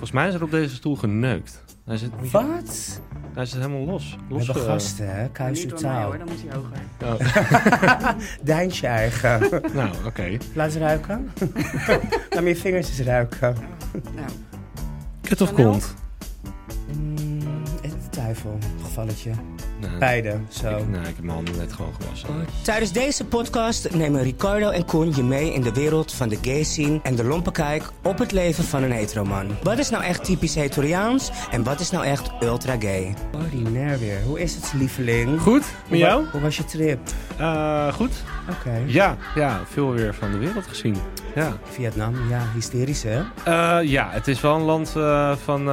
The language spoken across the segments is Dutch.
Volgens mij is er op deze stoel geneukt. Wat? Hij zit helemaal los. We hebben gasten, hè? Kuis Niet uw door mij taal. hoor, dan moet hij hoger. Dijntje eigen. Nou, oké. Laat eens ruiken. Laat me je vingers eens ruiken. Nou, Kut of Chanel? kont? Twijfel, gevalletje. Nee, Beide, zo. ik heb mijn handen net gewoon gewassen. Tijdens deze podcast nemen Ricardo en Koen je mee in de wereld van de gay scene en de lompe kijk op het leven van een heteroman. Wat is nou echt typisch hetoriaans en wat is nou echt ultra gay? Ordinair weer. Hoe is het, lieveling? Goed, met jou? Hoe was je trip? Goed. Oké. Ja, veel weer van de wereld gezien. Ja, Vietnam, ja, hysterisch hè? ja, het is wel een land van,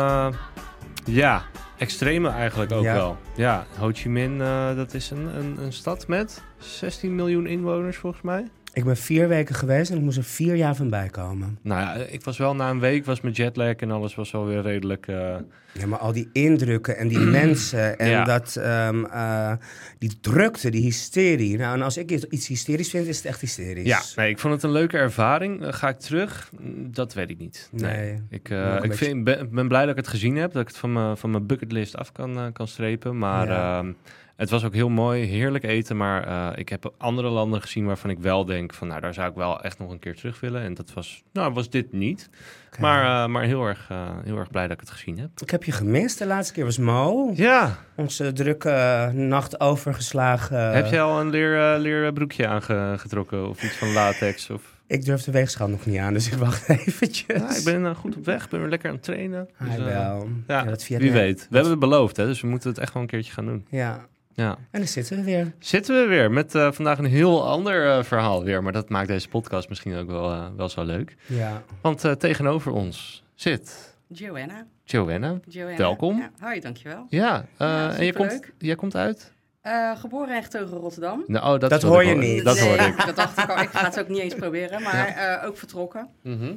extreme eigenlijk ook Ja. wel. Ja, Ho Chi Minh, dat is een stad met 16 miljoen inwoners volgens mij. Ik ben 4 weken geweest en ik moest er 4 jaar van bijkomen. Nou ja, ik was wel na een week, was mijn jetlag en alles was wel weer redelijk... Ja, maar al die indrukken en die mensen en Ja. die drukte, die hysterie. Nou, en als ik iets hysterisch vind, is het echt hysterisch. Ja, nee, ik vond het een leuke ervaring. Ga ik terug? Dat weet ik niet. Nee. Ik Nog een beetje- ben blij dat ik het gezien heb, dat ik het van mijn bucketlist af kan strepen. Maar Ja. het was ook heel mooi, heerlijk eten. Maar ik heb andere landen gezien waarvan ik wel denk van, nou, daar zou ik wel echt nog een keer terug willen. En dat was dit niet. Oké. Maar heel erg blij dat ik het gezien heb. Ik heb je gemist. De laatste keer was Mo. Ja, Onze drukke nacht overgeslagen. heb jij al een leerbroekje aangetrokken of iets van latex? Of... Ik durf de weegschaal nog niet aan, dus ik wacht eventjes. Ja, ik ben goed op weg, ben weer lekker aan het trainen. Hij Dus, wel. ja, dat Vietnam. wie weet. We hebben het beloofd, hè, dus we moeten het echt wel een keertje gaan doen. Ja, Ja. en dan zitten we weer. Zitten we weer met vandaag een heel ander verhaal weer. Maar dat maakt deze podcast misschien ook wel zo leuk. Ja. Want tegenover ons zit Joanna. Joanna. Welkom. Ja, hoi, dankjewel. Ja, Ja, en superleuk. jij komt uit? Geboren en getogen Rotterdam. Nou, Dat is wat hoor ik je niet. Dat hoor Nee, ik. Dat dacht ik al. Ik ga het ook niet eens proberen. Maar ook vertrokken. Mhm.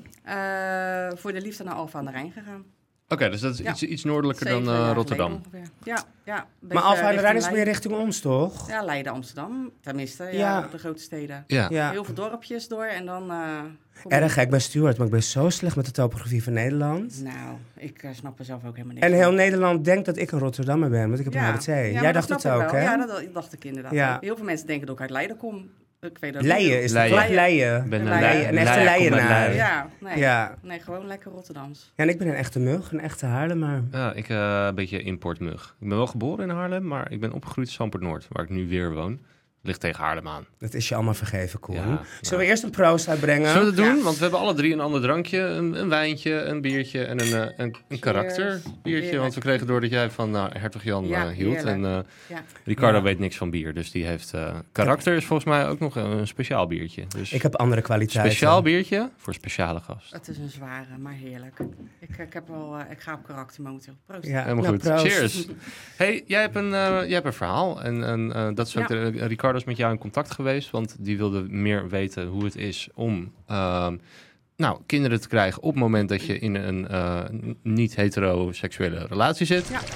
Voor de liefde naar Alphen aan de Rijn gegaan. Oké, dus dat is Ja. iets noordelijker 7 dan jaar Rotterdam. geleden ongeveer. Ja. Een Maar beetje Alphen aan de Rijn is richting meer richting ons, toch? Ja, Leiden, Amsterdam. Tenminste, Ja. de grote steden. Ja. Ja. Heel veel dorpjes door en dan... Erg gek, ik ben Stuart, maar ik ben zo slecht met de topografie van Nederland. Nou, ik snap er zelf ook helemaal niks En van. heel Nederland denkt dat ik een Rotterdammer ben, want ik heb een HBT. Ja, Jij maar dat dacht snap het ik ook, wel. hè? Ja, dat dacht ik inderdaad. Ja. ook. Heel veel mensen denken dat ik uit Leiden kom. Ik weet ook Leien is het toch? Leien. Ik ben Een een Leien- een echte Leier, kom uit Leienaar. Leiden. Ja, nee. Ja. Nee, gewoon lekker Rotterdams. Ja, en ik ben een echte mug, een echte Haarlemmer. Ja, ik een beetje importmug. Ik ben wel geboren in Haarlem, maar ik ben opgegroeid in Zandpoort-Noord, waar ik nu weer woon. Ligt tegen Haarlem aan. Dat is je allemaal vergeven, Koen. Ja, Zullen we eerst een proost uitbrengen? Zullen we dat doen? Ja. Want we hebben alle drie een ander drankje. Een wijntje, een biertje en een karakterbiertje. Heerlijk. Want we kregen door dat jij van Hertog Jan Ja, hield. heerlijk. En Ja. Ricardo Ja. weet niks van bier, dus die heeft... karakter is volgens mij ook nog een speciaal biertje. Dus Ik heb andere kwaliteiten. speciaal biertje voor speciale gast. Het is een zware, maar heerlijk. Ik ga op karakter momenteel. Proost. Ja, Helemaal nou, goed. proost. Cheers. Hey, jij hebt een verhaal. En dat is ook Ricardo is met jou in contact geweest. Want die wilde meer weten hoe het is om kinderen te krijgen op het moment dat je in een niet-heteroseksuele relatie zit. Ja.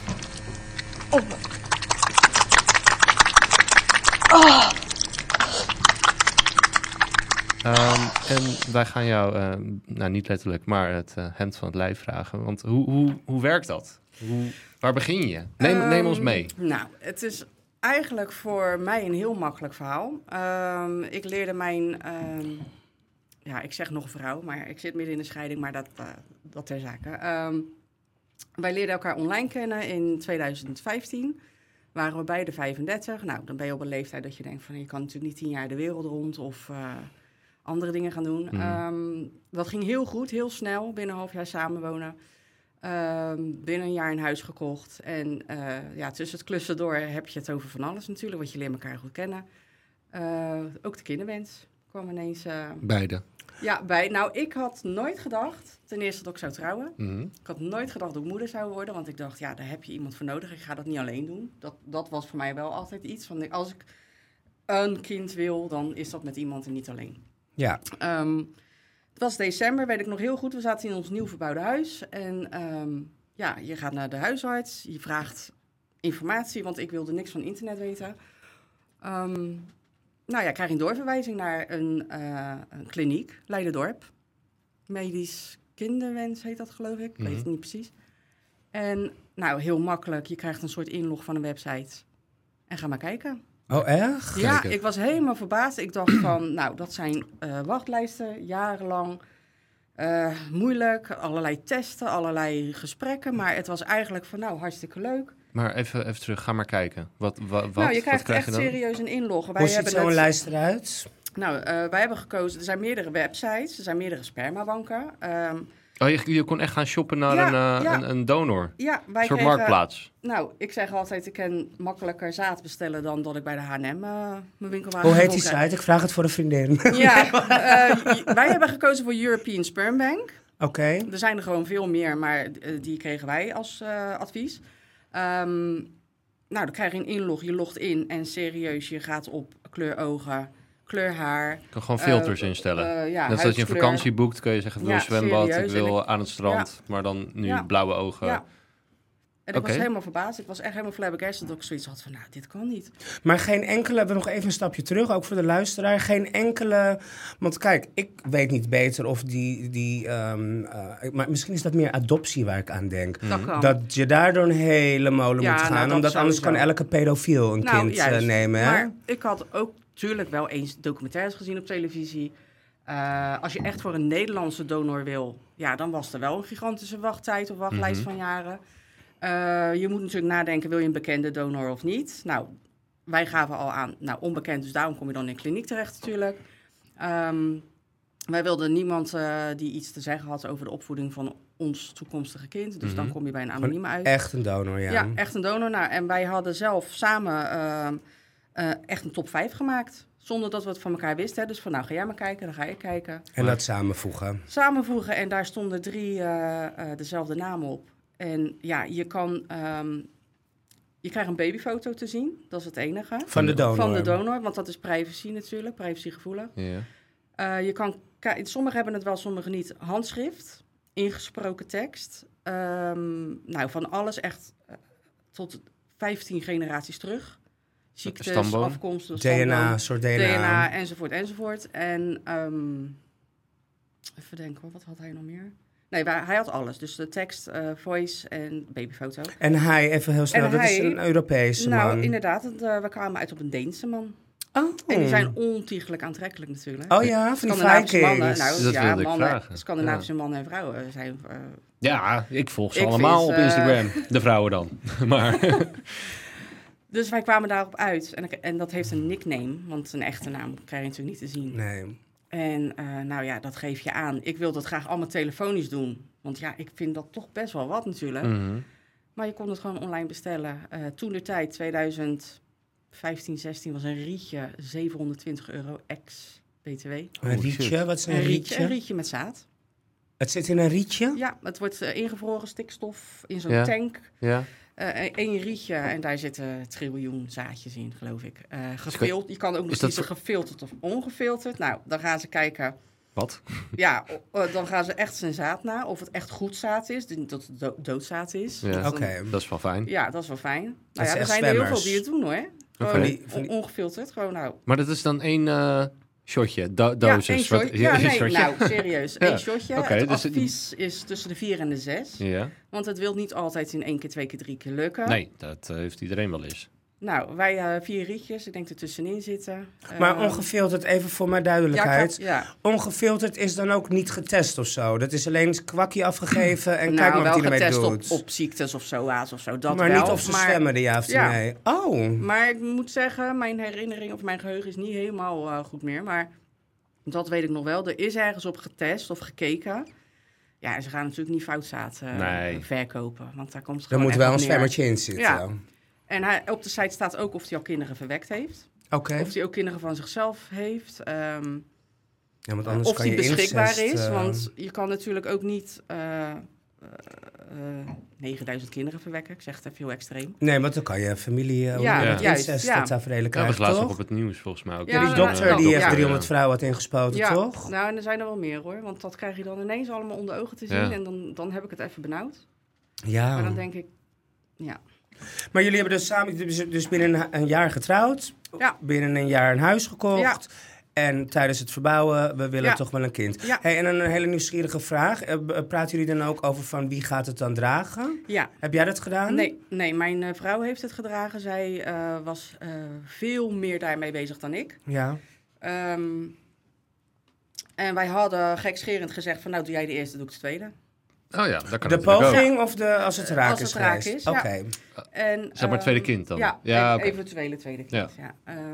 En wij gaan jou, niet letterlijk, maar het hemd van het lijf vragen. Want hoe werkt dat? Waar begin je? Neem ons mee. Nou, het is eigenlijk voor mij een heel makkelijk verhaal. Ik leerde mijn... ik zeg nog vrouw, maar ik zit midden in de scheiding, maar dat ter zake. Wij leerden elkaar online kennen in 2015. Waren we beide 35. Nou, dan ben je op een leeftijd dat je denkt van... je kan natuurlijk niet 10 jaar de wereld rond of andere dingen gaan doen. Dat ging heel goed, heel snel. Binnen een half jaar samenwonen. Binnen een jaar een huis gekocht. En tussen het klussen door heb je het over van alles natuurlijk. Want je leert elkaar goed kennen. Ook de kinderwens kwam ineens... Beide. Ja, ik had nooit gedacht, ten eerste dat ik zou trouwen. Mhm. Ik had nooit gedacht dat ik moeder zou worden, want ik dacht, ja, daar heb je iemand voor nodig. Ik ga dat niet alleen doen. Dat was voor mij wel altijd iets van, als ik een kind wil, dan is dat met iemand en niet alleen. Ja. Het was december, weet ik nog heel goed. We zaten in ons nieuw verbouwde huis. En je gaat naar de huisarts, je vraagt informatie, want ik wilde niks van internet weten. Ik krijg een doorverwijzing naar een kliniek, Leiderdorp. Medisch kinderwens heet dat, geloof ik. Ik weet het niet precies. En nou, heel makkelijk. Je krijgt een soort inlog van een website. En ga maar kijken. Oh, echt? Ja, ik was helemaal verbaasd. Ik dacht van, nou, dat zijn wachtlijsten, jarenlang. Moeilijk, allerlei testen, allerlei gesprekken. Maar het was eigenlijk van, nou, hartstikke leuk. Maar even terug, ga maar kijken. Wat Nou, je krijgt krijg echt je dan? serieus een inlog. Hoe ziet zo'n lijst eruit? Nou, wij hebben gekozen, er zijn meerdere websites, er zijn meerdere spermabanken. Je kon echt gaan shoppen naar een donor. Ja, wij Een soort kregen, marktplaats. Nou, ik zeg altijd, ik kan makkelijker zaad bestellen dan dat ik bij de H&M mijn winkelwagen... Hoe heet die vol krijg. site? Ik vraag het voor een vriendin. Ja, wij hebben gekozen voor European Sperm Bank. Oké. Er zijn er gewoon veel meer, maar die kregen wij als advies. Nou, dan krijg je een inlog, je logt in en serieus, je gaat op kleur ogen, kleur haar. Je kan gewoon filters instellen. Ja, Net als je een huidskleur. vakantie boekt, kun je zeggen, ik wil Ja, een zwembad, serieus. ik wil En aan het strand, maar dan nu blauwe ogen. Ja. En ik Oké. was helemaal verbaasd. Ik was echt helemaal flabbergasted dat ik zoiets had van, nou, dit kan niet. Maar geen enkele, we nog even een stapje terug, ook voor de luisteraar. Geen enkele, want kijk, ik weet niet beter of maar misschien is dat meer adoptie waar ik aan denk. Dat kan. Dat je daardoor een hele molen Ja, moet nou, gaan, dat omdat anders sowieso. kan elke pedofiel een kind juist. nemen. Hè? Maar ik had ook natuurlijk wel eens documentaires gezien op televisie. Als je echt voor een Nederlandse donor wil, ja, dan was er wel een gigantische wachttijd of wachtlijst van jaren. Je moet natuurlijk nadenken, wil je een bekende donor of niet? Nou, wij gaven al aan, nou, onbekend, dus daarom kom je dan in kliniek terecht natuurlijk. Wij wilden niemand die iets te zeggen had over de opvoeding van ons toekomstige kind. Dus dan kom je bij een anonieme uit. Echt een donor, ja. Ja, echt een donor. Nou, en wij hadden zelf samen echt een top 5 gemaakt. Zonder dat we het van elkaar wisten. Hè. Dus van, nou, ga jij maar kijken, dan ga ik kijken. En dat samenvoegen. Samenvoegen en daar stonden 3 dezelfde namen op. En ja, je krijgt een babyfoto te zien. Dat is het enige. Van de donor. Van de donor, want dat is privacy natuurlijk, privacygevoelig. Ja. Je kan, sommigen hebben het wel, sommigen niet. Handschrift, ingesproken tekst. Nou, van alles echt tot 15 generaties terug. Ziektes, Stamboom. afkomsten, DNA, soort DNA. enzovoort, enzovoort. En even denken, wat had hij nog meer? Nee, hij had alles. Dus de tekst, voice en babyfoto. En hij, even heel snel, En dat is hij- een Europese Nou, man. inderdaad, we kwamen uit op een Deense man. Oh. En die zijn ontiegelijk aantrekkelijk natuurlijk. Oh ja, van die Scandinavische mannen, Vikings. nou Dat ja, wilde ik mannen, vragen. Scandinavische mannen en vrouwen zijn... Ja, ik volg ze Ik allemaal vind, op Instagram. De vrouwen dan. Maar Dus wij kwamen daarop uit. En dat heeft een nickname, want een echte naam krijg je natuurlijk niet te zien. Nee. En nou ja, dat geef je aan. Ik wil dat graag allemaal telefonisch doen. Want ja, ik vind dat toch best wel wat natuurlijk. Maar je kon het gewoon online bestellen. Toen de tijd, 2015, 16, was een rietje €720 ex-BTW. Een rietje, shit. wat is een rietje? Een rietje met zaad. Het zit in een rietje? Ja, het wordt ingevroren stikstof in zo'n Ja. tank. ja. Eén rietje en daar zitten triljoen zaadjes in, geloof ik. Je kan ook nog is dat kiezen gefilterd of ongefilterd. Nou, dan gaan ze kijken. Wat? Ja, dan gaan ze echt zijn zaad na. Of het echt goed zaad is, dat het doodzaad is. Ja. Oké. Dat is wel fijn. Ja, dat is wel fijn. Dat Nou is ja, er echt zijn er heel zwemmers. veel die het doen hoor. Oké. Gewoon Van die- ongefilterd, gewoon nou. Maar dat is dan één shotje, Ja, dosis. één shot. Wat- Ja, nee, shotje? nou, serieus. Ja. Één shotje. Oké, Het dus het- advies is tussen de 4 en de 6. Ja. Want het wil niet altijd in 1 keer, 2 keer, 3 keer lukken. Nee, dat heeft iedereen wel eens. Nou, wij 4 rietjes. Ik denk er tussenin zitten. Maar ongefilterd, even voor mijn duidelijkheid. Ja, Ongefilterd is dan ook niet getest of zo? Dat is alleen een kwakje afgegeven en kijk maar wel wat hij ermee getest doet. op ziektes of SOA's of zo. Dat maar wel, niet of ze maar, zwemmen, ja of ja. nee. Oh, Maar ik moet zeggen, mijn herinnering of mijn geheugen is niet helemaal goed meer. Maar dat weet ik nog wel. Er is ergens op getest of gekeken. Ja, en ze gaan natuurlijk niet foutzaad Nee. verkopen. Want daar komt het er gewoon moet echt wel op een neer. zwemmertje in zitten. Ja. En op de site staat ook of hij al kinderen verwekt heeft. Oké. Of hij ook kinderen van zichzelf heeft. Ja, want anders Of kan die je beschikbaar incest, is. Want je kan natuurlijk ook niet 9000 kinderen verwekken. Ik zeg het even heel extreem. Nee, want dan kan je familie... Ja, ja, juist, incest, ja. dat tafereelen Dat krijgen, was laatst nog toch? op het nieuws volgens mij ook. Ja, Die dokter dat- die heeft ja. 300 vrouwen had ingespoten, Ja, toch? nou, en er zijn er wel meer hoor. Want dat krijg je dan ineens allemaal onder ogen te zien. Ja. En dan heb ik het even benauwd. Ja. Maar dan denk ik, ja. Maar jullie hebben dus samen dus binnen een jaar getrouwd. Ja. Binnen een jaar een huis gekocht. En tijdens het verbouwen, we willen toch wel een kind. Ja. Hey, en een hele nieuwsgierige vraag. Praten jullie dan ook over van wie gaat het dan dragen? Ja. Heb jij dat gedaan? Nee, mijn vrouw heeft het gedragen. Zij was veel meer daarmee bezig dan ik. Ja. En wij hadden gekscherend gezegd van, nou, doe jij de eerste, doe ik de tweede. Oh ja, dat kan De natuurlijk ook. poging of als het raak Als is het raak geweest? is, ja. Oké. En, Zeg maar het tweede kind dan? Ja, oké. eventuele tweede kind, ja.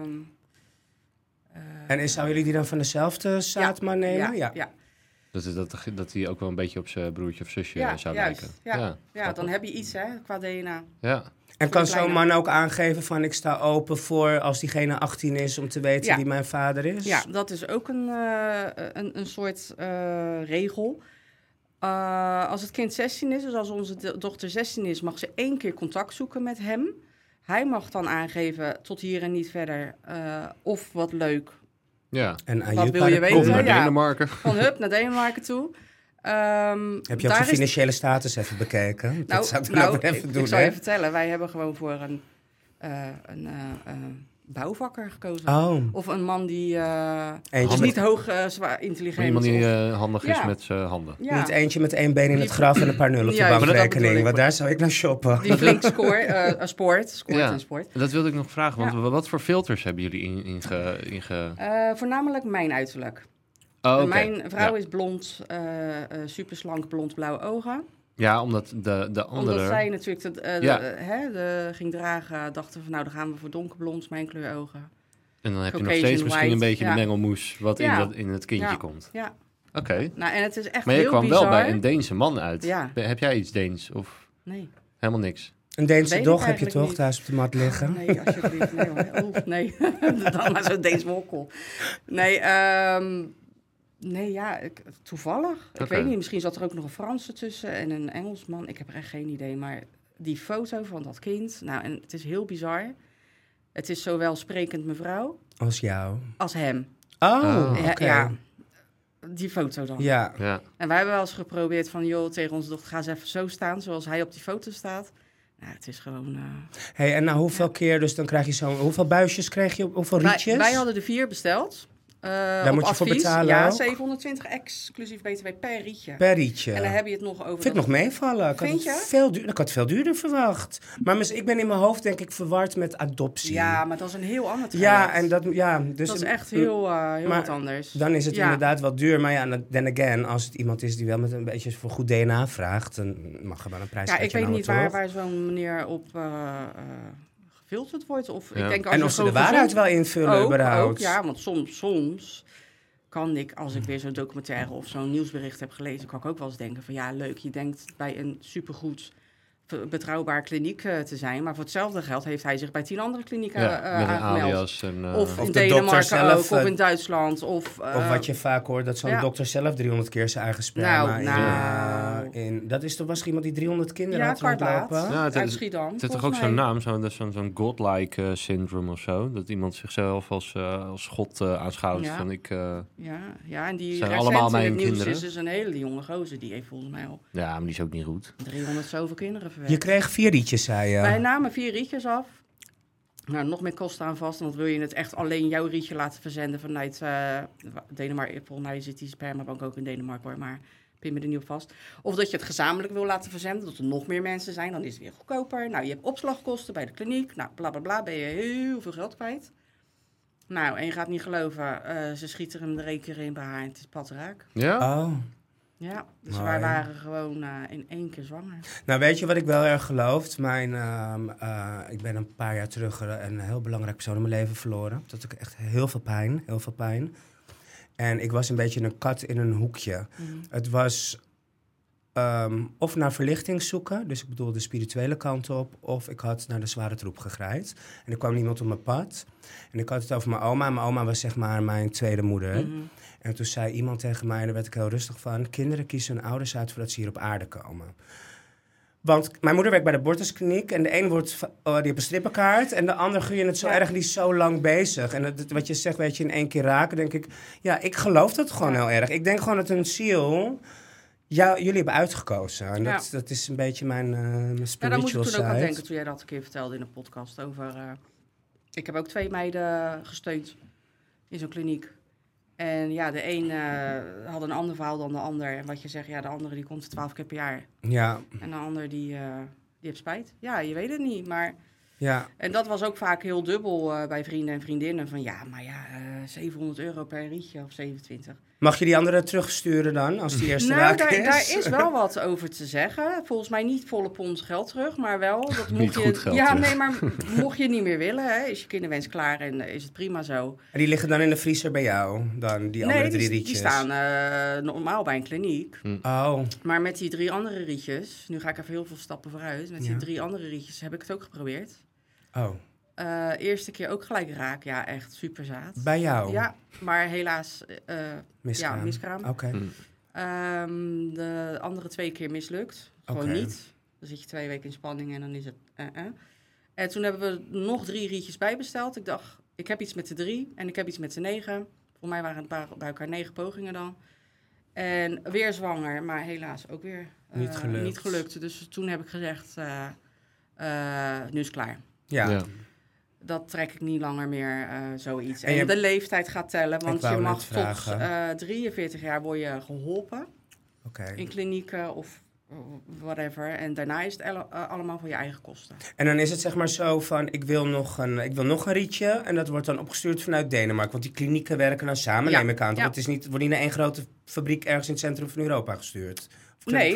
En zouden jullie die dan van dezelfde zaadman nemen? Ja. Dat hij ook wel een beetje op zijn broertje of zusje zou juist. lijken. Ja, dan heb je iets, hè, qua DNA. Ja. En kan zo'n man ook aangeven van ik sta open voor als diegene 18 is om te weten wie mijn vader is? Ja, dat is ook een soort regel. Als het kind 16 is, dus als onze dochter 16 is, mag ze 1 keer contact zoeken met hem. Hij mag dan aangeven tot hier en niet verder. Of wat leuk. Ja. En wat wil je weten? Kom naar Denemarken. Van hup naar Denemarken toe. Heb je ook zijn financiële status even bekeken? Dat zou ik dan ook even doen. Ik zal je vertellen, wij hebben gewoon voor een bouwvakker gekozen. Oh. Of een man die Eentje niet hoog zwaar intelligent. Iemand die handig is met zijn handen. Ja. Niet eentje met 1 been in het graf en een paar nullen op je Juist, bankrekening. Want daar zou ik naar shoppen. Die flink scoort in sport. Dat wilde ik nog vragen, want wat voor filters hebben jullie Voornamelijk mijn uiterlijk. Mijn vrouw is blond, super slank, blond-blauwe ogen. Ja, omdat de andere... Omdat zij natuurlijk ging dragen, dachten van nou, dan gaan we voor donkerblond, mijn kleur ogen. En dan heb je nog Caucasian steeds misschien een beetje de white, mengelmoes wat in het kindje komt. Ja. Oké. Nou, en het is echt Maar je heel kwam bizar. wel bij een Deense man uit. Ja. Heb jij iets Deens of Nee. helemaal niks? Een Deense Weet dog ik heb je eigenlijk toch niet. thuis op de mat liggen? Nee, alsjeblieft. Nee, hoor. Nee. Dan maar zo'n Deens wokkel. Nee, toevallig. Ik weet niet, misschien zat er ook nog een Franse tussen en een Engelsman. Ik heb er echt geen idee, maar die foto van dat kind... Nou, en het is heel bizar. Het is zowel sprekend mevrouw... Als jou? Als hem. Oh, oké. Ja, die foto dan. Ja. En wij hebben wel eens geprobeerd van... joh, tegen onze dochter, ga eens even zo staan zoals hij op die foto staat. Nou, het is gewoon... Hey, en nou hoeveel keer, dus dan krijg je zo... Hoeveel buisjes kreeg je? Hoeveel rietjes? Wij hadden er 4 besteld. Daar moet je advies. voor betalen Ja, ook? 720 exclusief BTW per rietje. Per rietje. En dan heb je het nog over... Vind ik nog meevallen. Ik had het veel duurder verwacht. Maar ik ben in mijn hoofd denk ik verward met adoptie. Ja, maar dat is een heel ander traject. Ja, en dus dat is echt heel wat anders. Dan is het inderdaad wel duur. Maar ja, then again, als het iemand is die wel met een beetje voor goed DNA vraagt, dan mag er wel een prijs. Ja, ik weet niet waar zo'n meneer op gefilterd wordt. Of, ik denk, als en of ze de waarheid wel invullen überhaupt. Ook, ja, want soms kan ik, als ik weer zo'n documentaire of zo'n nieuwsbericht heb gelezen, kan ik ook wel eens denken van ja, leuk, je denkt bij een supergoed betrouwbaar kliniek te zijn, maar voor hetzelfde geld heeft hij zich bij 10 andere klinieken aangemeld. Of in Denemarken ook, of in Duitsland. Of wat je vaak hoort, dat zo'n dokter zelf 300 keer zijn eigen sperma dat is toch was iemand die 300 kinderen had rondlopen? Ja, uit Schiedam. Het heeft toch ook zo'n naam, zo'n godlike syndrome of zo, dat iemand zichzelf als god aanschouwt. Ja. Van En die zijn allemaal mijn kinderen. is dus een hele jonge gozer, die heeft volgens mij al... Ja, maar die is ook niet goed. 300 zoveel kinderen verwerkt. Je kreeg 4 rietjes, zei je. Wij namen 4 rietjes af. Nou, nog meer kosten aan vast, want wil je het echt alleen jouw rietje laten verzenden vanuit Denemarken. Volgens mij zit die spermabank ook in Denemarken hoor, maar pin me er niet op vast. Of dat je het gezamenlijk wil laten verzenden, dat er nog meer mensen zijn, dan is het weer goedkoper. Nou, je hebt opslagkosten bij de kliniek, nou, bla bla bla, ben je heel veel geld kwijt. Nou, en je gaat niet geloven, ze schieten hem er 1 keer in bij haar en het is patraak. Ja? Oh. Ja, dus wij waren gewoon in 1 keer zwanger. Nou, weet je wat ik wel erg geloof? Ik ben een paar jaar terug een heel belangrijk persoon in mijn leven verloren. Dat had ik echt heel veel pijn. En ik was een beetje een kat in een hoekje. Mm. Het was of naar verlichting zoeken, dus ik bedoel de spirituele kant op, of ik had naar de zware troep gegraaid. En er kwam niemand op mijn pad. En ik had het over mijn oma. Mijn oma was zeg maar mijn tweede moeder. Mm-hmm. En toen zei iemand tegen mij, daar werd ik heel rustig van, kinderen kiezen hun ouders uit voordat ze hier op aarde komen. Want mijn moeder werkt bij de Bortuskliniek en de een die heeft een strippenkaart en de ander gun je het zo erg, die is zo lang bezig. En wat je zegt, weet je, in 1 keer raken, denk ik, ja, ik geloof dat gewoon heel erg. Ik denk gewoon dat een ziel jullie hebben uitgekozen. En dat is een beetje mijn spiritual side. Daar moest ik toen ook aan denken toen jij dat een keer vertelde in een podcast over... ik heb ook 2 meiden gesteund in zo'n kliniek. En ja, de een had een ander verhaal dan de ander. En wat je zegt, ja, de andere die komt 12 keer per jaar. Ja. En de ander die heeft spijt. Ja, je weet het niet, maar... Ja. En dat was ook vaak heel dubbel bij vrienden en vriendinnen. Van ja, maar ja, €700 per rietje of 27. Mag je die andere terugsturen dan, als die eerste Nou, raak is? daar is wel wat over te zeggen. Volgens mij niet volle pond geld terug, maar wel... Dat Niet mocht goed geld ja, terug. nee, maar mocht je het niet meer willen, hè, is je kinderwens klaar en is het prima zo. En die liggen dan in de vriezer bij jou, dan, die andere 3 rietjes? Die staan normaal bij een kliniek. Oh, Maar met die 3 andere rietjes, nu ga ik even heel veel stappen vooruit. Met die 3 andere rietjes heb ik het ook geprobeerd. oh. Eerste keer ook gelijk raak, ja, echt super zaad. Bij jou? Ja, maar helaas Miskraam. Ja, miskraam. Oké. De andere 2 keer mislukt. Gewoon Oké. niet. Dan zit je 2 weken in spanning en dan is het... En toen hebben we nog 3 rietjes bijbesteld. Ik dacht, ik heb iets met de 3 en ik heb iets met de 9. Voor mij waren het bij elkaar 9 pogingen dan. En weer zwanger, maar helaas ook weer niet gelukt. Dus toen heb ik gezegd, nu is het klaar. Ja. Dat trek ik niet langer meer, zoiets. En En de leeftijd gaat tellen, want je mag tot vragen. 43 jaar word je geholpen. Oké. In klinieken of whatever. En daarna is het allemaal voor je eigen kosten. En dan is het zeg maar zo van, ik wil nog een rietje. En dat wordt dan opgestuurd vanuit Denemarken. Want die klinieken werken dan samen, neem ik aan. Ja. Het wordt niet naar één grote fabriek ergens in het centrum van Europa gestuurd. Nee,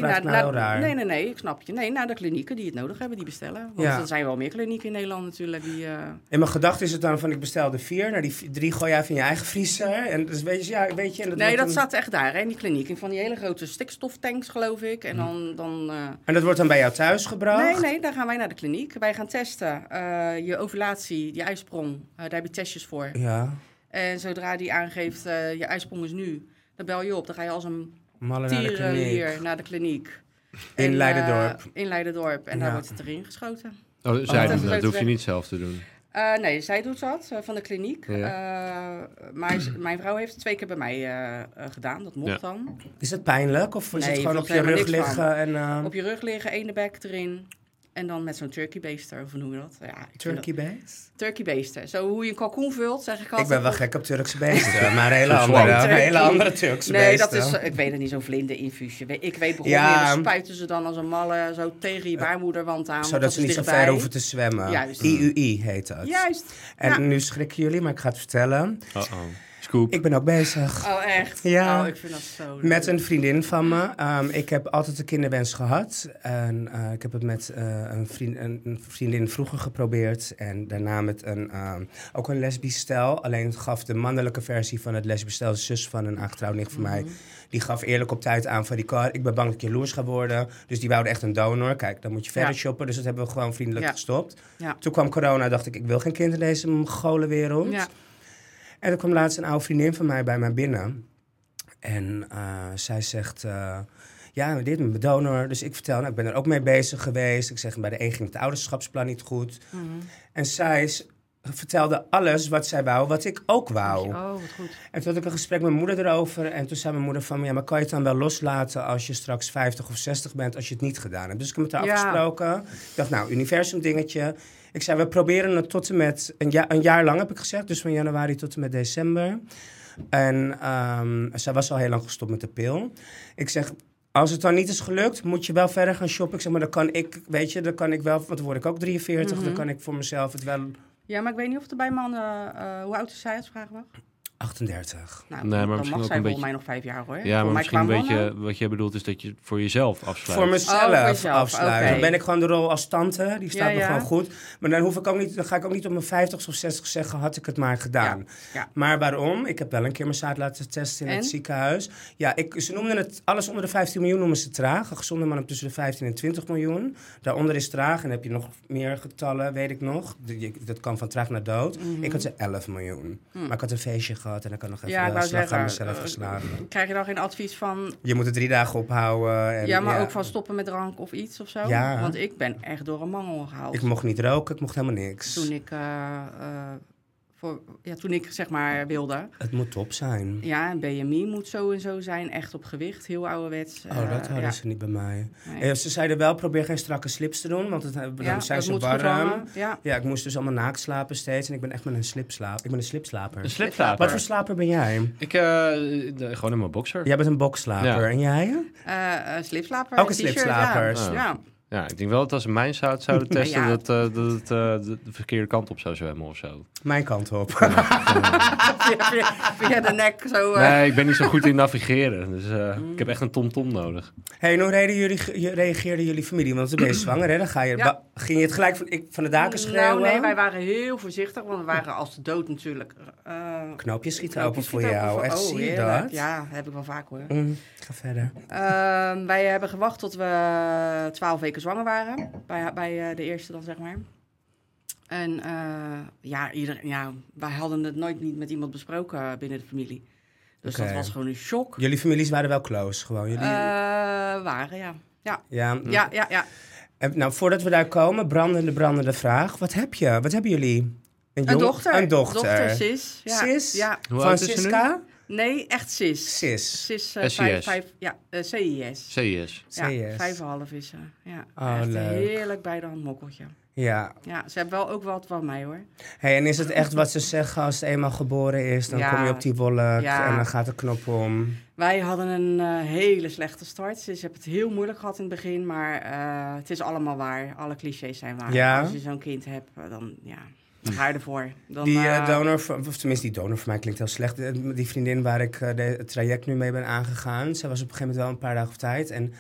ik snap je. Nee, naar de klinieken die het nodig hebben, die bestellen. Want er zijn wel meer klinieken in Nederland natuurlijk. In mijn gedachte is het dan van, ik bestel de 4. Nou, die 3 gooi je even in je eigen vriezer. En dus weet je, ja, weet je... En dat staat echt daar, hè, in die kliniek. Van die hele grote stikstoftanks, geloof ik. En dan En dat wordt dan bij jou thuis gebracht? Nee, dan gaan wij naar de kliniek. Wij gaan testen. Je ovulatie, die ijsprong, daar heb je testjes voor. Ja. En zodra die aangeeft, je ijsprong is nu, dan bel je op. Dan ga je als een Malle naar de kliniek. In Leiderdorp. In Leiderdorp. En daar wordt het erin geschoten. Oh, zij doen dat. Dat hoef je niet zelf te doen. Nee, zij doet dat van de kliniek. Ja. Maar mijn vrouw heeft het 2 keer bij mij gedaan. Dat mocht dan. Is het pijnlijk? Of is Nee, het gewoon je op voelt je rug helemaal niks liggen? En, Op je rug liggen, ene erin. En dan met zo'n turkey baster, of hoe noem je dat? Ja, turkey base? Turkey baster. Zo hoe je een kalkoen vult, zeg ik altijd. Ik ben wel gek op Turkse beesten, maar een hele andere Turkse Nee, beesten. dat is, ik weet het niet, zo'n vlinderinfuusje. Ik weet begonnen, dan spuiten ze dan als een malle zo tegen je baarmoederwand aan. Zodat ze niet zo ver hoeven te zwemmen. Juist. IUI heet dat. Juist. En nu schrikken jullie, maar ik ga het vertellen. Scoop. Ik ben ook bezig. Oh, echt? Ja. Oh, ik vind dat zo leuk. Met een vriendin van me. Ik heb altijd een kinderwens gehad. En ik heb het met een vriendin vroeger geprobeerd. En daarna met ook een lesbisch stel. Alleen gaf de mannelijke versie van het lesbisch stel, de zus van een aangetrouwd nicht van mij, die gaf eerlijk op tijd aan van ik ben bang dat ik jaloers ga worden. Dus die wouden echt een donor. Kijk, dan moet je verder shoppen. Dus dat hebben we gewoon vriendelijk gestopt. Ja. Toen kwam corona, dacht ik wil geen kind in deze Mongolenwereld. Ja. En er kwam laatst een oude vriendin van mij bij mij binnen. En zij zegt, dit met mijn donor. Dus ik vertel, ik ben er ook mee bezig geweest. Ik zeg, bij de een ging het ouderschapsplan niet goed. En zij vertelde alles wat zij wou, wat ik ook wou. Oh, wat goed. En toen had ik een gesprek met mijn moeder erover. En toen zei mijn moeder van, maar kan je het dan wel loslaten als je straks 50 of 60 bent, als je het niet gedaan hebt? Dus ik heb het er afgesproken. Ik dacht, universum dingetje. Ik zei, we proberen het tot en met een jaar lang, heb ik gezegd. Dus van januari tot en met december. En zij was al heel lang gestopt met de pil. Ik zeg, als het dan niet is gelukt, moet je wel verder gaan shoppen. Ik zeg, maar dan kan ik wel, want dan word ik ook 43. Dan kan ik voor mezelf het wel... Ja, maar ik weet niet of er bij mannen... hoe oud is zij als vraag mag? 38. Nou, nee, maar dan misschien mag ook zij een volgens beetje... mij nog 5 jaar hoor. Ja, maar misschien een beetje mannen... wat jij bedoelt is dat je het voor jezelf afsluit. Voor mezelf afsluiten. Okay. Dan ben ik gewoon de rol als tante. Die staat me gewoon goed. Maar dan ga ik ook niet op mijn 50's of 60's zeggen, had ik het maar gedaan. Ja. Maar waarom? Ik heb wel een keer mijn zaad laten testen in het ziekenhuis. Ja, ze noemden het, alles onder de 15 miljoen noemen ze traag. Een gezonde man tussen de 15 en 20 miljoen. Daaronder is traag en dan heb je nog meer getallen, weet ik nog. Dat kan van traag naar dood. Ik had ze 11 miljoen. Maar ik had een feestje gehad en dan kan nog even slag aan mezelf geslagen. Krijg je dan geen advies van... Je moet het 3 dagen ophouden. En, ja, maar ook van stoppen met drank of iets of zo? Ja. Want ik ben echt door een mangel gehaald. Ik mocht niet roken, ik mocht helemaal niks. Toen ik toen ik zeg maar wilde. Het moet top zijn. Ja, een BMI moet zo en zo zijn. Echt op gewicht, heel ouderwets. Dat hadden ze niet bij mij. Nee. Ze zeiden wel, probeer geen strakke slips te doen, want dan zijn ze warm. Ja, ik moest dus allemaal naakt slapen steeds. En ik ben echt met een slipslaper. Ik ben een slipslaper. Een slipslaper? Wat voor slaper ben jij? Ik, gewoon in mijn boxer. Jij bent een boksslaper. Ja. En jij? Een slipslaper. Ook een slipslaper. Ja. Ik denk wel dat als ze mijn zouden testen, dat het de verkeerde kant op zou zwemmen of zo. Mijn kant op. Via de nek zo. Nee, ik ben niet zo goed in navigeren. Dus ik heb echt een TomTom nodig. Hey, en hoe reageerde jullie familie? Want dan ben je zwanger, hè? Dan ging je het gelijk van de daken schreeuwen? Nou, nee, wij waren heel voorzichtig, want we waren als de dood natuurlijk. Knoopjes schieten open voor jou. Echt, zie je dat? Ja, heb ik wel vaak hoor. Ga verder. Wij hebben gewacht tot we 12 weken zwanger waren. Bij de eerste dan, zeg maar. En wij hadden het nooit niet met iemand besproken binnen de familie. Dus dat was gewoon een shock. Jullie families waren wel close, gewoon? Jullie... Waren, ja. Ja. En, nou, voordat we daar komen, brandende vraag. Wat heb je? Wat hebben jullie? Een dochter. Een dochter. Sis. Ja. Sis? Ja. Van Siska? Nee, echt sis. Sis. CIS. CIS. Ja, 5,5 is ze. Ja, echt een leuk. Heerlijk bij de hand mokkeltje. Ja. Ja, ze hebben wel ook wat van mij hoor. Hey, en is het echt wat ze zeggen als het eenmaal geboren is? Dan kom je op die wolk en dan gaat de knop om. Wij hadden een hele slechte start. Ze hebben het heel moeilijk gehad in het begin, maar het is allemaal waar. Alle clichés zijn waar. Ja? Als je zo'n kind hebt, dan ga je ervoor. Dan, die donor, of tenminste die donor voor mij klinkt heel slecht. Die vriendin waar ik het traject nu mee ben aangegaan. Zij was op een gegeven moment wel een paar dagen op tijd. En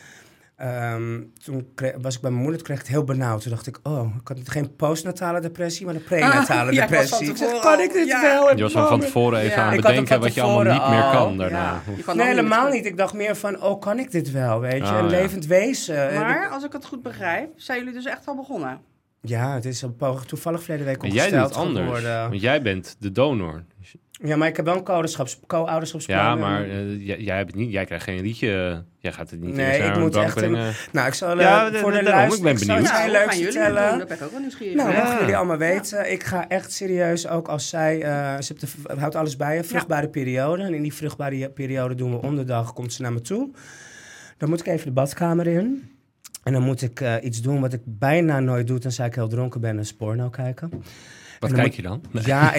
toen was ik bij mijn moeder, toen kreeg ik het heel benauwd. Toen dacht ik, ik had geen postnatale depressie, maar een prenatale depressie. Kan ik dit wel? Je was van tevoren even aan het bedenken wat je allemaal niet meer kan daarna. Nee, helemaal niet. Ik dacht meer van, kan ik dit wel, weet je? Een levend wezen. Maar, als ik het goed begrijp, zijn jullie dus echt al begonnen? Ja, het is toevallig verleden week opgesteld geworden. Jij doet het anders, want jij bent de donor. Ja, maar ik heb wel een co-ouderschapsplan. Ja, maar jij hebt het niet. Jij krijgt geen rietje. Jij gaat het niet nee, ik moet echt brengen. Nou, ik zal voor de luisteraars. Ik ben benieuwd. Ik heel leuk vertellen. Dat ben ik ook wel nieuwsgierig. Nou, mogen jullie allemaal weten. Ik ga echt serieus, ook als zij... ze houdt alles bij je, vruchtbare periode. En in die vruchtbare periode doen we om de dag, komt ze naar me toe. Dan moet ik even de badkamer in. En dan moet ik iets doen wat ik bijna nooit doe, tenzij ik heel dronken ben, een porno kijken. Wat kijk je dan? Nee. Ja,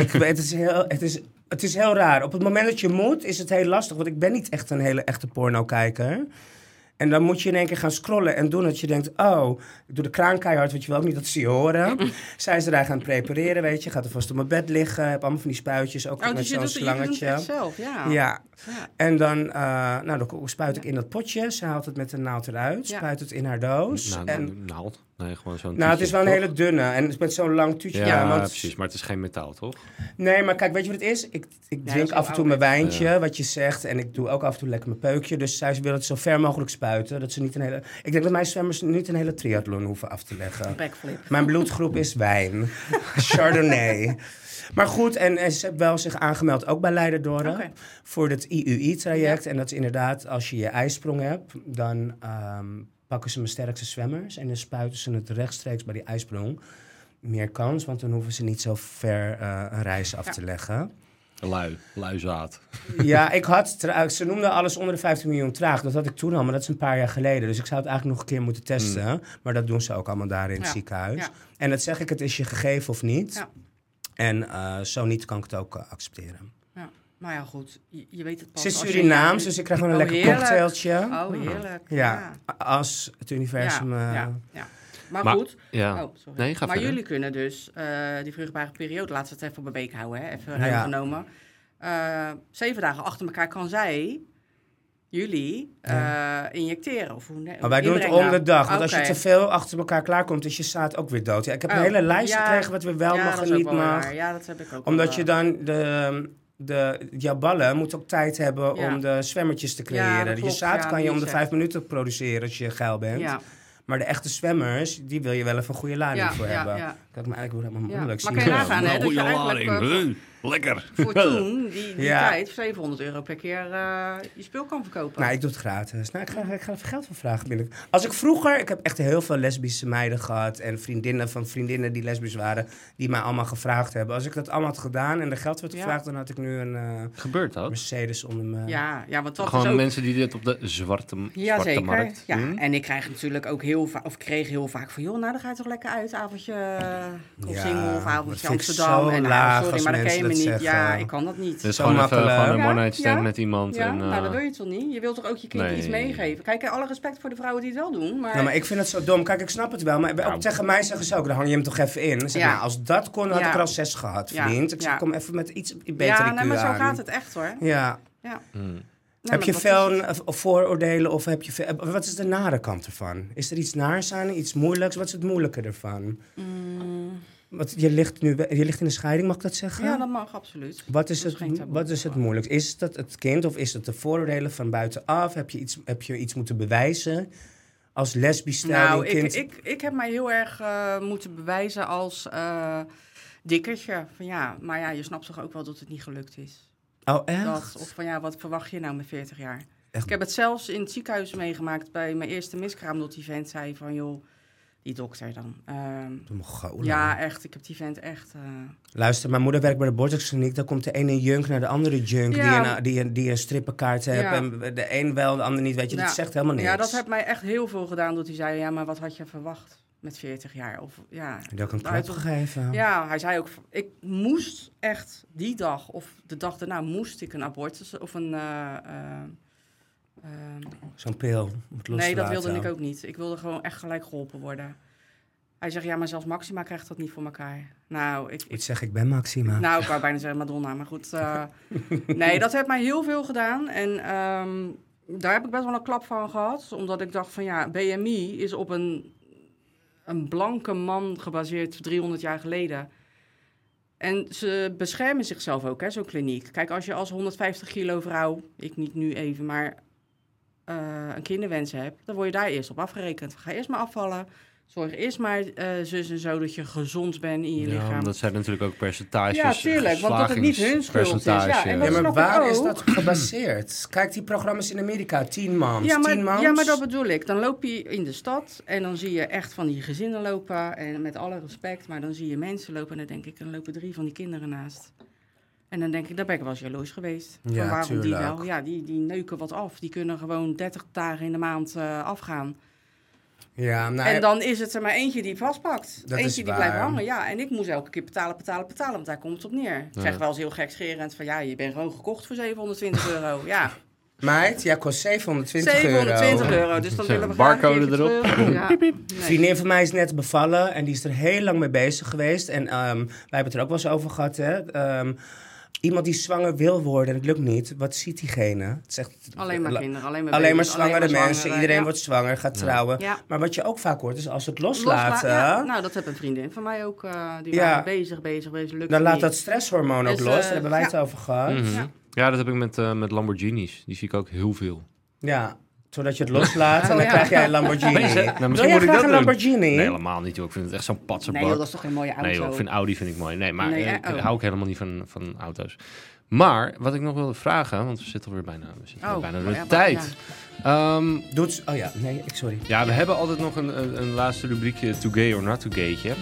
het is heel raar. Op het moment dat je moet, is het heel lastig. Want ik ben niet echt een hele echte porno-kijker. En dan moet je in één keer gaan scrollen en doen dat je denkt... ik doe de kraan keihard, want je wil ook niet dat ze je horen. Zijn ze daar gaan prepareren, weet je. Gaat er vast op mijn bed liggen. Heb allemaal van die spuitjes, ook met zo'n slangetje. Je doet het zelf, ja. En dan, dan spuit ik in dat potje. Ze haalt het met een naald eruit. Spuit het in haar doos. Naald? Nee, gewoon zo'n tuutje, het is wel een hele dunne. En met zo'n lang tuutje. Ja, precies. Maar het is geen metaal, toch? Nee, maar kijk, weet je wat het is? Ik drink af en toe mijn wijntje, wat je zegt. En ik doe ook af en toe lekker mijn peukje. Dus zij wil het zo ver mogelijk spuiten. Dat ze niet ik denk dat mijn zwemmers niet een hele triathlon hoeven af te leggen. Backflip. Mijn bloedgroep is wijn. Chardonnay. Maar goed, en ze heeft wel zich aangemeld ook bij Leiden-Dorre voor het IUI-traject. Ja. En dat is inderdaad, als je je ijsprong hebt, dan pakken ze mijn sterkste zwemmers en dan spuiten ze het rechtstreeks bij die ijsprong. Meer kans, want dan hoeven ze niet zo ver een reis af te leggen. Luizaad. Ja, ze noemden alles onder de 15 miljoen traag. Dat had ik toen al, maar dat is een paar jaar geleden. Dus ik zou het eigenlijk nog een keer moeten testen. Maar dat doen ze ook allemaal daar in het ziekenhuis. Ja. En dat zeg ik, het is je gegeven of niet. Ja. En zo niet kan ik het ook accepteren. Ja. Maar ja, goed. Je weet het pas. Ze is Surinaams, dus ik krijg gewoon een lekker cocktailtje. Oh, heerlijk. Ja, als het universum... Ja. Maar goed. Ja. Oh, sorry. Nee, ga maar verder. jullie kunnen dus die vruchtbare periode, laten we het even op een week houden, hè? Even ruim genomen. 7 dagen achter elkaar kan zij jullie injecteren. Of hoe, maar wij doen het om de dag. Want als je te veel achter elkaar klaarkomt, is je zaad ook weer dood. Ja, ik heb een hele lijst gekregen wat we wel mag en niet mag. Ja, dat heb ik ook. Omdat je dan jouw ballen moet ook tijd hebben om de zwemmertjes te creëren. Je zaad kan je om de 5 minuten produceren als je geil bent. Ja. Maar de echte zwemmers, die wil je wel even een goede lading voor hebben. Ja. Kijk, maar eigenlijk wordt het helemaal moeilijk. Maar kan je nagaan, hè? Dat je eigenlijk Lekker. voor toen, die tijd, €700 per keer je spul kan verkopen. Nou, ik doe het gratis. Nou, ik ga even geld voor vragen. Als ik vroeger... Ik heb echt heel veel lesbische meiden gehad... en vriendinnen die lesbisch waren... die mij allemaal gevraagd hebben. Als ik dat allemaal had gedaan en er geld werd gevraagd... dan had ik nu een Gebeurt dat? Mercedes onder me. Ja, want dat Gewoon is ook... mensen die dit op de zwarte Zeker. markt Ja, doen? en ik krijg natuurlijk ook kreeg heel vaak van... joh, nou, dan ga je toch lekker uit, avondje Koolsingel of avondje Amsterdam. En sorry, maar dat ken je me niet. Zeggen. Ja, ik kan dat niet. Dus Zo gewoon even makkelijk. een one-night stand met iemand. Ja, en, nou, dat wil je toch niet? Je wilt toch ook je kindje iets meegeven? Kijk, alle respect voor de vrouwen die het wel doen, maar... Nou, maar ik vind het zo dom. Kijk, ik snap het wel. Maar ook tegen mij zeggen ze ook, dan hang je hem toch even in. Dan zeg ik, nou, als dat kon, had ik er al 6 gehad, vriend. Ik zeg, kom even met iets beter Ja, nee, maar zo gaat het echt, hoor. Ja. Nee, heb je veel vooroordelen of heb je veel... Wat is de nare kant ervan? Is er iets naars aan, iets moeilijks? Wat is het moeilijke ervan? Want je ligt in een scheiding, mag ik dat zeggen? Ja, dat mag, absoluut. Wat is het moeilijkst? Is dat het kind of is het de vooroordelen van buitenaf? Heb je iets moeten bewijzen als lesbisch kind? Ik heb mij heel erg moeten bewijzen als dikkertje. Van maar ja, je snapt toch ook wel dat het niet gelukt is. Oh, echt? Of van wat verwacht je nou met 40 jaar? Echt? Ik heb het zelfs in het ziekenhuis meegemaakt bij mijn eerste miskraam, dat die vent zei van, joh, die dokter dan. Ja, echt. Ik heb die vent echt... Luister, mijn moeder werkt bij de botoxkliniek. Dan komt de ene junk naar de andere junk die een strippenkaart heeft. Ja. En de een wel, de ander niet. Weet je, dat zegt helemaal niks. Ja, dat heeft mij echt heel veel gedaan. Dat hij zei, ja, maar wat had je verwacht met 40 jaar? Of, ja, heb je ook een klap gegeven? Ja, hij zei ook, ik moest echt die dag of de dag daarna moest ik een abortus of een... zo'n pil. Nee, dat wilde ik ook niet. Ik wilde gewoon echt gelijk geholpen worden. Hij zegt, ja, maar zelfs Maxima krijgt dat niet voor elkaar. Nou, ik ben Maxima. Nou, ik wou bijna zeggen Madonna, maar goed. Nee, dat heeft mij heel veel gedaan. En daar heb ik best wel een klap van gehad. Omdat ik dacht van, BMI is op een blanke man gebaseerd 300 jaar geleden. En ze beschermen zichzelf ook, zo'n kliniek. Kijk, als je als 150 kilo vrouw, ik niet nu even, maar een kinderwens hebt, dan word je daar eerst op afgerekend. Ga eerst maar afvallen. Zorg eerst maar zus en zo dat je gezond bent in je lichaam. Dat zijn natuurlijk ook percentages. Ja, tuurlijk, want dat het niet hun schuld is. Ja, maar waar is dat gebaseerd? Kijk, die programma's in Amerika, 10 moms. Ja, maar dat bedoel ik. Dan loop je in de stad en dan zie je echt van die gezinnen lopen. En met alle respect, maar dan zie je mensen lopen en dan denk ik, er lopen 3 van die kinderen naast. En dan denk ik, daar ben ik wel eens jaloers geweest. Ja, waarom tuurlijk. die wel? Ja, die neuken wat af. Die kunnen gewoon 30 dagen in de maand afgaan. Ja, en dan is het er maar eentje die vastpakt. Dat eentje is die waar. blijft hangen. Ja, en ik moest elke keer betalen, want daar komt het op neer. Ik zeg wel eens heel gekscherend van, je bent gewoon gekocht voor €720. Ja. Meid, jij kost €720. €720, dus dan willen we graag barcode erop. Ja. Nee. Een vriendin van mij is net bevallen en die is er heel lang mee bezig geweest. En wij hebben het er ook wel eens over gehad, hè. Iemand die zwanger wil worden en het lukt niet, wat ziet diegene? Het zegt, alleen maar kinderen, alleen maar zwangere mensen. Iedereen wordt zwanger, gaat trouwen. Ja. Maar wat je ook vaak hoort, is als ze het loslaten... Nou, dat heeft een vriendin van mij ook. Die waren bezig, lukt dan laat niet. dat stresshormoon ook Dus, los, daar hebben wij het over gehad. Mm-hmm. Ja, dat heb ik met Lamborghinis. Die zie ik ook heel veel. Ja, zodat je het loslaat en dan krijg jij een Lamborghini. Nou, wil jij graag een Lamborghini? Nee, helemaal niet. Joh. Ik vind het echt zo'n patserbak. Nee, dat is toch geen mooie auto? Nee, ik vind Audi mooi. Nee, maar ik hou ook helemaal niet van auto's. Maar wat ik nog wilde vragen, want we zitten alweer bijna door de tijd. Sorry. Ja, we hebben altijd nog een laatste rubriekje to gay or not to gaytje.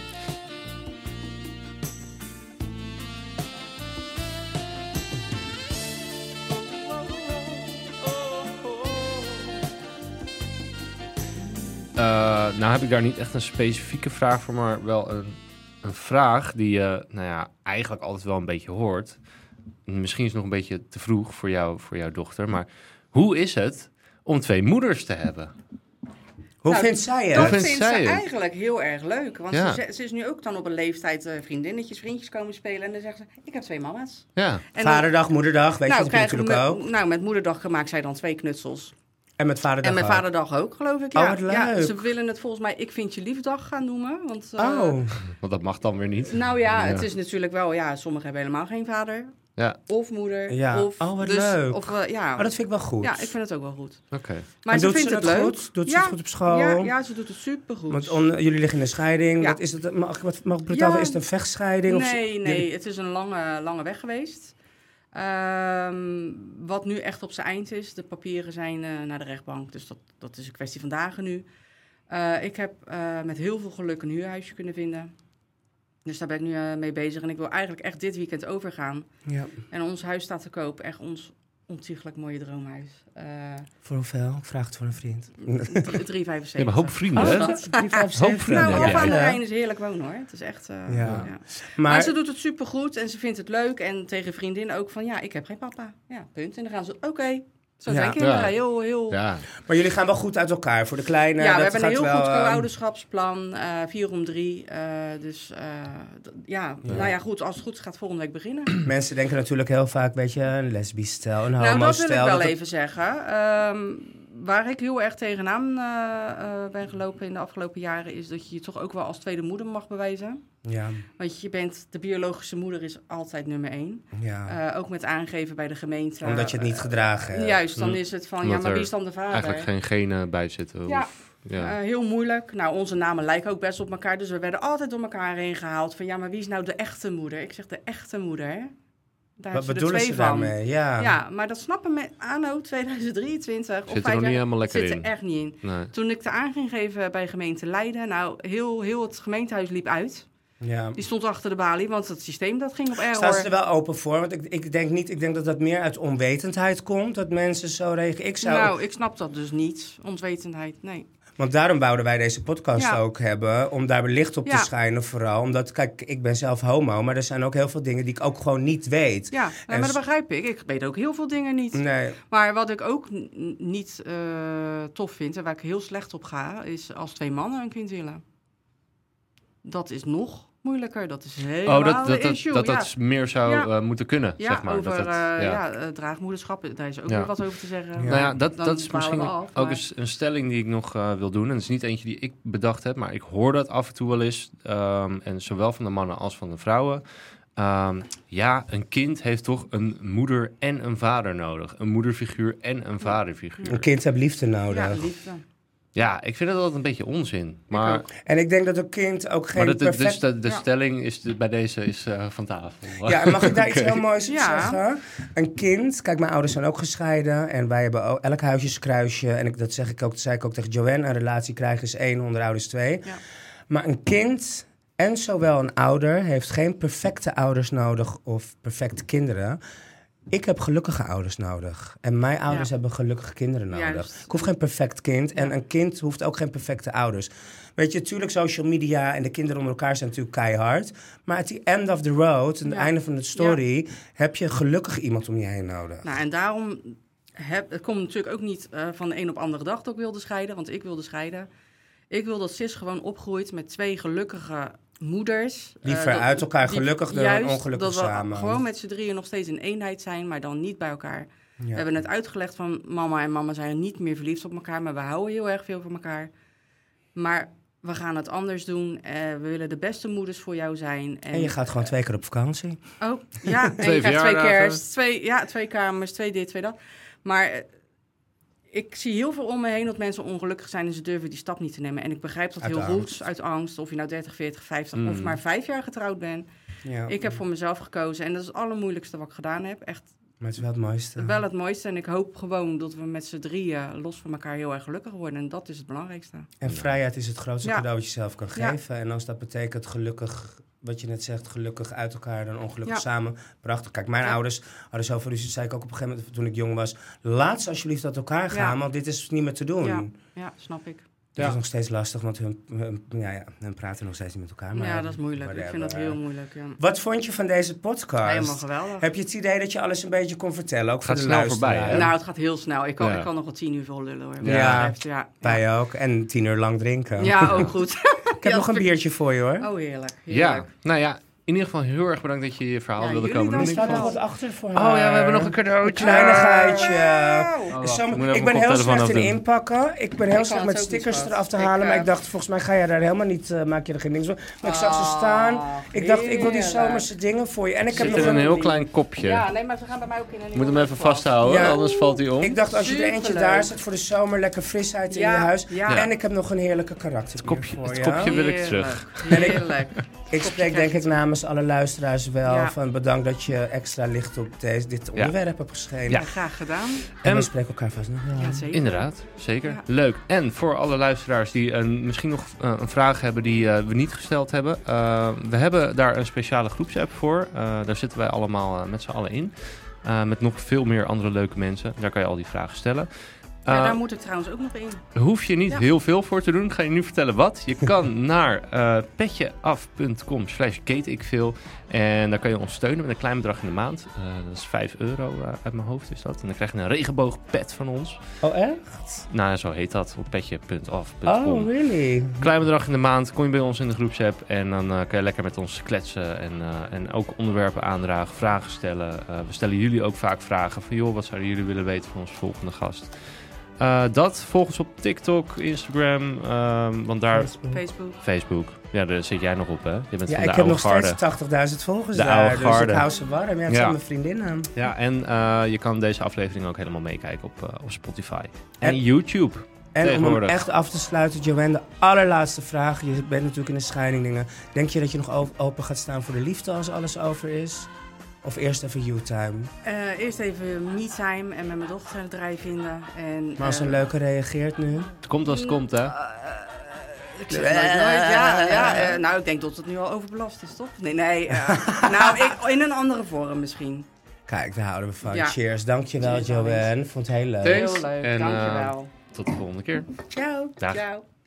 Nou heb ik daar niet echt een specifieke vraag voor, maar wel een vraag die je eigenlijk altijd wel een beetje hoort. Misschien is het nog een beetje te vroeg voor jouw dochter, maar hoe is het om 2 moeders te hebben? Hoe vindt zij het? Dat vindt ze eigenlijk heel erg leuk. Want ze is nu ook dan op een leeftijd vriendjes komen spelen. En dan zegt ze, ik heb 2 mama's. Ja. En Vaderdag, moederdag, weet je dat natuurlijk ook. Nou, met moederdag maakt zij dan 2 knutsels. En met vaderdag En met vaderdag ook, geloof ik. Ja. Oh, wat leuk. Ja, ze willen het volgens mij Ik Vind Je Liefdag gaan noemen. Want dat mag dan weer niet. Nou ja, het is natuurlijk wel... Ja, sommigen hebben helemaal geen vader. Ja. Of moeder. Ja. Of, Oh, wat leuk. Of, Oh, dat vind ik wel goed. Ja, ik vind het ook wel goed. Oké. Maar En ze doet vindt ze het dat leuk. goed? Doet ze het goed op school? Ja, ze doet het supergoed. Want jullie liggen in een scheiding. Ja. Wat is het? Mag ik brutaal? Ja. Is het een vechtscheiding? Nee, het is een lange weg geweest. Wat nu echt op zijn eind is, de papieren zijn naar de rechtbank. Dus dat is een kwestie van dagen nu. Ik heb met heel veel geluk een huurhuisje kunnen vinden. Dus daar ben ik nu mee bezig. En ik wil eigenlijk echt dit weekend overgaan. Ja. En ons huis staat te koop. Echt ons ontiegelijk mooie droomhuis. Voor hoeveel? Ik vraag het voor een vriend. 3,75. Je hebt een hoop vrienden, Oh, hè? dat- 3,75. Hoop vrienden. Nou, Ja. of aan de Rijn is heerlijk wonen, hoor. Het is echt... Ja. ja. Maar ze doet het supergoed en ze vindt het leuk. En tegen vriendinnen ook van, ja, ik heb geen papa. Ja, punt. En dan gaan ze, oké. Zo zijn Ja. kinderen. Ja. Heel... Ja. Maar jullie gaan wel goed uit elkaar. Voor de kleine. Ja, we dat hebben een gaat heel wel, goed co-ouderschapsplan. 4-om-3. Nou ja, goed. Als het goed is, gaat volgende week beginnen. Mensen denken natuurlijk heel vaak, weet je, een lesbisch stel, een Nou, dat homo-stel. wil ik wel dat- even zeggen. Waar ik heel erg tegenaan ben gelopen in de afgelopen jaren... is dat je je toch ook wel als tweede moeder mag bewijzen. Ja, Want de biologische moeder is altijd nummer 1. ja. Ook met aangeven bij de gemeente. Omdat je het niet gedragen hebt. Juist, dan is het van, Omdat maar wie er is dan de vader? Eigenlijk geen genen bij zitten. Ja. Of, ja. Heel moeilijk. Nou, onze namen lijken ook best op elkaar. Dus we werden altijd door elkaar heen gehaald. Van ja, maar wie is nou de echte moeder? Ik zeg de echte moeder. Daar Wat hebben bedoelen er ze twee van. daarmee? Ja. Ja, maar dat snappen we anno 2023. Zit of er 5 nog niet jaar, helemaal lekker zit in. er echt niet in. Nee. Toen ik de aan ging geven bij gemeente Leiden... Nou, heel het gemeentehuis liep uit. Ja. Die stond achter de balie, want het systeem dat ging op error. Staan ze er wel open voor? Want ik denk dat dat meer uit onwetendheid komt. Dat mensen zo reageren. Nou, ik snap dat dus niet. Onwetendheid, nee. Want daarom wouden wij deze podcast ook hebben. Om daar licht op te Ja. schijnen vooral. Omdat, kijk, ik ben zelf homo. Maar er zijn ook heel veel dingen die ik ook gewoon niet weet. Ja, En maar dat begrijp ik. Ik weet ook heel veel dingen niet. Nee. Maar wat ik ook niet tof vind en waar ik heel slecht op ga... is als 2 mannen een kind willen. Dat is nog moeilijker. Dat is helemaal een issue. Dat meer zou moeten kunnen, Ja, zeg maar. over dat draagmoederschap, daar is ook Ja. weer wat over te zeggen. Ja. Nou ja, Dan dat is dwalen misschien we af, ook maar- eens een stelling die ik nog wil doen. En het is niet eentje die ik bedacht heb, maar ik hoor dat af en toe wel eens. En zowel van de mannen als van de vrouwen. Ja, een kind heeft toch een moeder en een vader nodig. Een moederfiguur en een vaderfiguur. Een kind heeft liefde nodig. Ja, liefde. Ja, ik vind dat altijd een beetje onzin. Maar, ook. En ik denk dat een kind ook geen maar perfect... dus de Ja. stelling is bij deze is van tafel. Ja, en mag ik daar iets Oké. heel moois op Ja. zeggen? Een kind, kijk, mijn ouders zijn ook gescheiden en wij hebben ook elk huisjeskruisje. En dat zei ik ook tegen Joanne, een relatie krijgen is 1, onder ouders 2. Ja. Maar een kind en zowel een ouder heeft geen perfecte ouders nodig of perfecte kinderen. Ik heb gelukkige ouders nodig. En mijn ouders Ja. hebben gelukkige kinderen nodig. Juist. Ik hoef geen perfect kind. En Ja. een kind hoeft ook geen perfecte ouders. Weet je, natuurlijk social media en de kinderen onder elkaar zijn natuurlijk keihard. Maar at the end of the road, aan het Ja. einde van de story, heb je gelukkig iemand om je heen nodig. Nou, en daarom... Het komt natuurlijk ook niet van de een op andere dag dat ik wilde scheiden. Want ik wilde scheiden. Ik wil dat Sis gewoon opgroeit met 2 gelukkige moeders. Liever uit elkaar gelukkig dan ongelukkig dat we samen. gewoon met z'n drieën nog steeds een eenheid zijn, maar dan niet bij elkaar. Ja. We hebben net uitgelegd van mama en mama zijn niet meer verliefd op elkaar, maar we houden heel erg veel van elkaar. Maar we gaan het anders doen. We willen de beste moeders voor jou zijn. En je gaat gewoon 2 keer op vakantie. Oh, ja. En 2 je krijgt 2 verjaardagen. kerst, 2 kamers, 2 dit, 2 dat. Maar ik zie heel veel om me heen dat mensen ongelukkig zijn en ze durven die stap niet te nemen. En ik begrijp dat Uit heel angst. goed, uit angst. Of je nou 30, 40, 50 of maar 5 jaar getrouwd bent. Ja. Ik heb voor mezelf gekozen en dat is het allermoeilijkste wat ik gedaan heb. Echt Maar het is wel het mooiste. wel het mooiste. En ik hoop gewoon dat we met z'n drieën los van elkaar heel erg gelukkig worden. En dat is het belangrijkste. En vrijheid is het grootste Ja. cadeau dat je zelf kan Ja. geven. En als dat betekent gelukkig, wat je net zegt, gelukkig uit elkaar dan ongelukkig Ja. samen. Prachtig. Kijk, mijn Ja. ouders hadden zoveel ruzie, zei ik ook op een gegeven moment toen ik jong was. Laat ze alsjeblieft uit elkaar gaan, Ja. want dit is niet meer te doen. Ja, snap ik. Dat Ja. is nog steeds lastig, want hun praten nog steeds niet met elkaar. Maar Ja, dat is moeilijk. Ik whatever. vind dat heel moeilijk. Ja. Wat vond je van deze podcast? Helemaal geweldig. Heb je het idee dat je alles een beetje kon vertellen? Ook voor Gaat de snel luisteraar? voorbij, hè? Nou, het gaat heel snel. Ik kan Ja. nog wel 10 uur vol lullen hoor. Ja. Ja. Wij ook. En 10 uur lang drinken. Ja, ook goed. Ik heb nog een biertje voor je hoor. Oh, heerlijk. Ja, Heerlijk. nou ja, in ieder geval heel erg bedankt dat je je verhaal wilde komen doen. Er staat nog wat achter voor haar. Oh ja, we hebben nog een cadeautje. Een kleinigheidje. Wow. Ik ben heel slecht in inpakken. Ik ben heel slecht met stickers eraf te halen. Maar ik dacht, volgens mij ga je daar helemaal niet, maak je er geen ding van. Maar ik zag ze staan. Ik dacht, ik wil die zomerse dingen voor je. En ik heb zit nog in een heel klein kopje. Ja, nee, maar ze gaan bij mij ook in een... Je moet hem even vasthouden, anders valt hij om. Ik dacht, als je er eentje daar zet voor de zomer, lekker frisheid in je huis. Ja. En ik heb nog een heerlijke karakter voor Het kopje wil ik terug. Heerlijk. Ik spreek denk ik namens alle luisteraars wel van bedankt dat je extra licht op dit onderwerp hebt geschreven. Ja. Graag gedaan. En we spreken elkaar vast nog wel. Ja, zeker. Inderdaad, zeker. Ja. Leuk. En voor alle luisteraars die misschien nog een vraag hebben die we niet gesteld hebben. We hebben daar een speciale groepsapp voor. Daar zitten wij allemaal met z'n allen in. Met nog veel meer andere leuke mensen. Daar kan je al die vragen stellen. Ja, daar moet ik trouwens ook nog in. Daar hoef je niet heel veel voor te doen. Ik ga je nu vertellen wat. Je kan naar petjeaf.com/keetikveel. En daar kan je ons steunen met een klein bedrag in de maand. Dat is €5 uit mijn hoofd is dat. En dan krijg je een regenboogpet van ons. Oh, echt? Nou, zo heet dat. Op petje.af.com. Oh, really? Klein bedrag in de maand. Kom je bij ons in de groepsapp. En dan kan je lekker met ons kletsen. En ook onderwerpen aandragen. Vragen stellen. We stellen jullie ook vaak vragen. Van joh, wat zouden jullie willen weten van onze volgende gast? Dat volgens op TikTok, Instagram, want daar... Facebook. Ja, daar zit jij nog op, hè? Je bent van de oude garde. Ik heb nog steeds 80.000 volgers de daar, oude garde. Dus ik hou ze warm. Ja, het zijn mijn vriendinnen. Ja, en je kan deze aflevering ook helemaal meekijken op Spotify. En YouTube. En om hem echt af te sluiten, Joanne, de allerlaatste vraag. Je bent natuurlijk in de scheiding dingen. Denk je dat je nog open gaat staan voor de liefde als alles over is? Of eerst even you-time? Eerst even me-time en met mijn dochter het draai vinden. En, maar als een leuke reageert nu? Het komt als het komt, hè? Ik zeg nooit, nou, ik denk dat het nu al overbelast is, toch? Nee. Nou, in een andere vorm misschien. Kijk, daar houden we van. Ja. Cheers. Dankjewel, Joanne. Vond het heel leuk. Thanks. Heel leuk, en, dankjewel. Tot de volgende keer. Ciao. Dag. Ciao.